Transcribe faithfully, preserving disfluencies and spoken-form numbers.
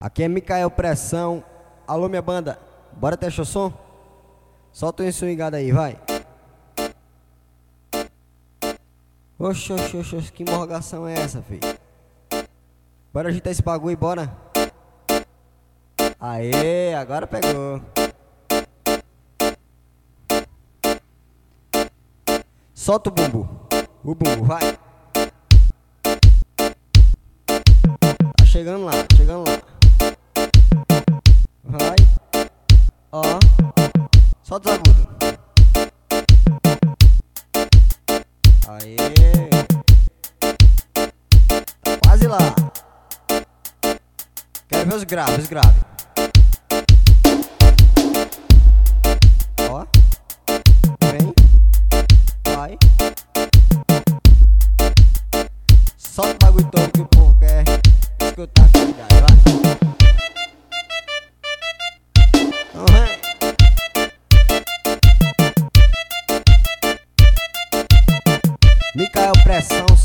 Aqui é Micael Pressão. Alô, minha banda, bora testar o som? Solta o swingado aí, vai. Oxe, oxe, oxe, oxe, que morgação é essa, filho? Bora agitar esse bagulho, bora. Aê, agora pegou. Solta o bumbo. O bumbo, vai. Tá chegando lá, chegando lá. Vai. Ó. Solta os agudos. Aê. Tá quase lá. Quero ver os graves, os graves. Ó. Vem. Vai. Solta o bagulho todo que o povo quer escutar a qualidade, vai. Então vem. Micael Pressão.